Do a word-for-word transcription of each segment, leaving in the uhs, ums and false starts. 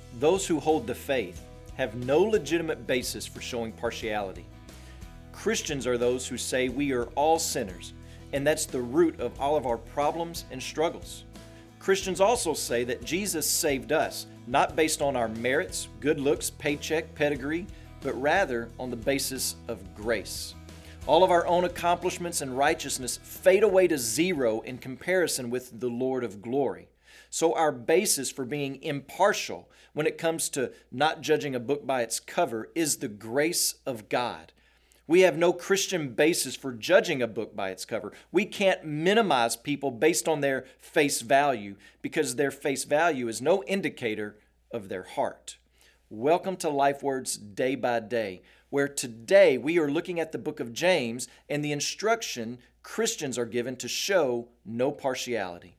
Those who hold the faith have no legitimate basis for showing partiality. Christians are those who say we are all sinners, and that's the root of all of our problems and struggles. Christians also say that Jesus saved us, not based on our merits, good looks, paycheck, pedigree, but rather on the basis of grace. All of our own accomplishments and righteousness fade away to zero in comparison with the Lord of glory. So our basis for being impartial when it comes to not judging a book by its cover is the grace of God. We have no Christian basis for judging a book by its cover. We can't minimize people based on their face value because their face value is no indicator of their heart. Welcome to LifeWords Day by Day, where today we are looking at the book of James and the instruction Christians are given to show no partiality.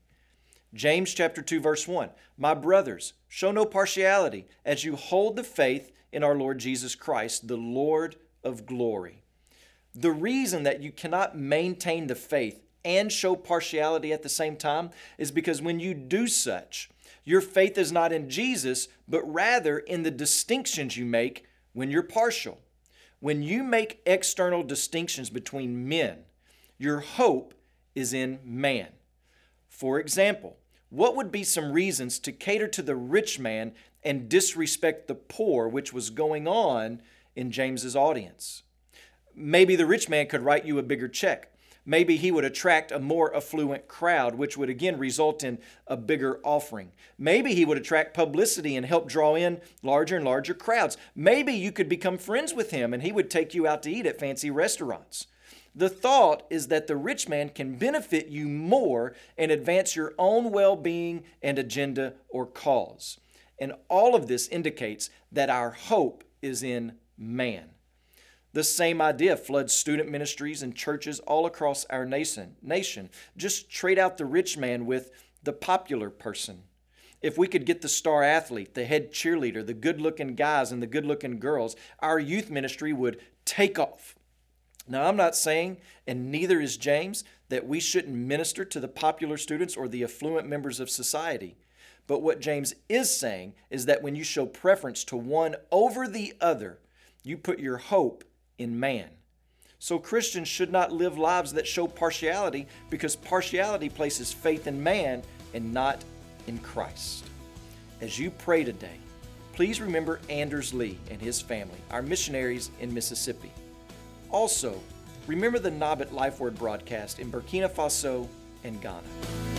James chapter two, verse one, "My brothers, show no partiality as you hold the faith in our Lord Jesus Christ, the Lord of glory." The reason that you cannot maintain the faith and show partiality at the same time is because when you do such, your faith is not in Jesus, but rather in the distinctions you make when you're partial. When you make external distinctions between men, your hope is in man. For example, what would be some reasons to cater to the rich man and disrespect the poor, which was going on in James's audience? Maybe the rich man could write you a bigger check. Maybe he would attract a more affluent crowd, which would again result in a bigger offering. Maybe he would attract publicity and help draw in larger and larger crowds. Maybe you could become friends with him and he would take you out to eat at fancy restaurants. The thought is that the rich man can benefit you more and advance your own well-being and agenda or cause. And all of this indicates that our hope is in man. The same idea floods student ministries and churches all across our nation. Nation. Just trade out the rich man with the popular person. If we could get the star athlete, the head cheerleader, the good-looking guys and the good-looking girls, our youth ministry would take off. Now, I'm not saying, and neither is James, that we shouldn't minister to the popular students or the affluent members of society. But what James is saying is that when you show preference to one over the other, you put your hope in man. So Christians should not live lives that show partiality because partiality places faith in man and not in Christ. As you pray today, please remember Anders Lee and his family, our missionaries in Mississippi. Also, remember the Nabat LifeWord broadcast in Burkina Faso and Ghana.